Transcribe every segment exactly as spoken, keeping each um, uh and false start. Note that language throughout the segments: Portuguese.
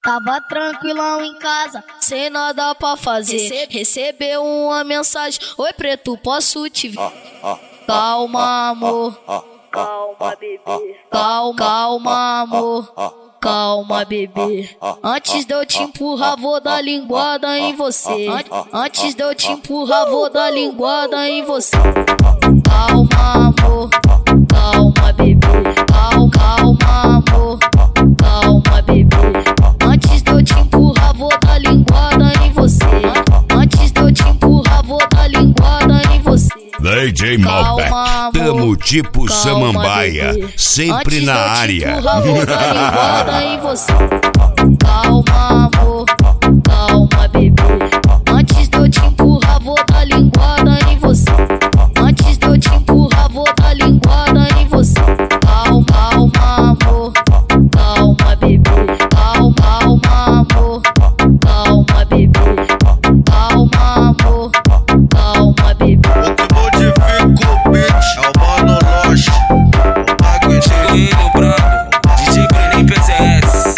Tava tranquilão em casa, sem nada pra fazer. Recebeu uma mensagem: oi preto, posso te ver? Calma amor, Calma, bebê. calma, calma amor, calma bebê. Antes de eu te empurrar, vou dar linguada em você. Antes de eu te empurrar, vou dar linguada em você. Calma amor, calma bebê. Calma, calma amor, calma bebê. Antes de eu te empurrar, vou dar linguada em você. Antes de eu te empurrar, vou dar linguada em você. D J Malbec, tamo tipo samambaia, sempre na área. Antes de eu te empurrar, vou dar linguada em você. Calma amor, calma bebê. Antes de eu te empurrar, vou dar linguada em você. Antes de eu te empurrar, vou dar linguada em você. Calma, calma amor, calma bebê. Calma, calma amor, calma bebê. Calma amor, calma bebê. O que modifica o beat é o Mano Loche, o Magrinho Brabo, D J Brenin P C S.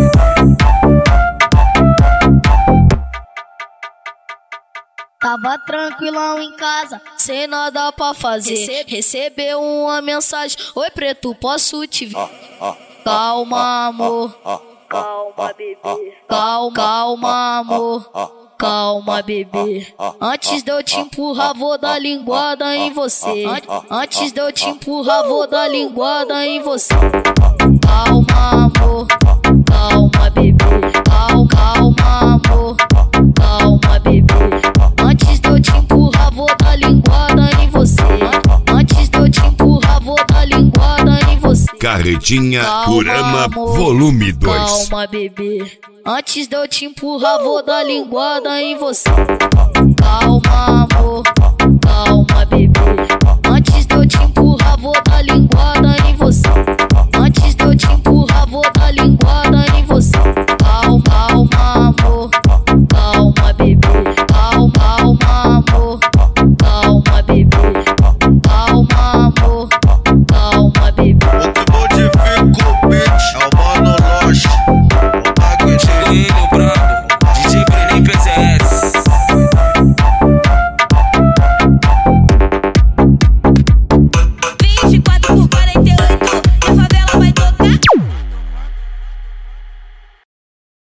Tava tranquilão em casa, sem nada pra fazer. Recebeu uma mensagem: oi preto, posso te ver? Calma amor, Calma, bebê. calma, calma amor, calma bebê. Antes de eu te empurrar, vou dar linguada em você. Antes de eu te empurrar, vou dar linguada em você. Calma amor, calma bebê. Calma, calma amor, calma bebê. Antes de eu te empurrar, vou dar linguada em você. Antes de eu te empurrar, vou dar linguada em você. Carretinha Calma, Kurama amor, Volume dois. calma bebê. Antes de eu te empurrar, vou dar linguada em você. Calma amor, calma bebê. Antes de eu te empurrar,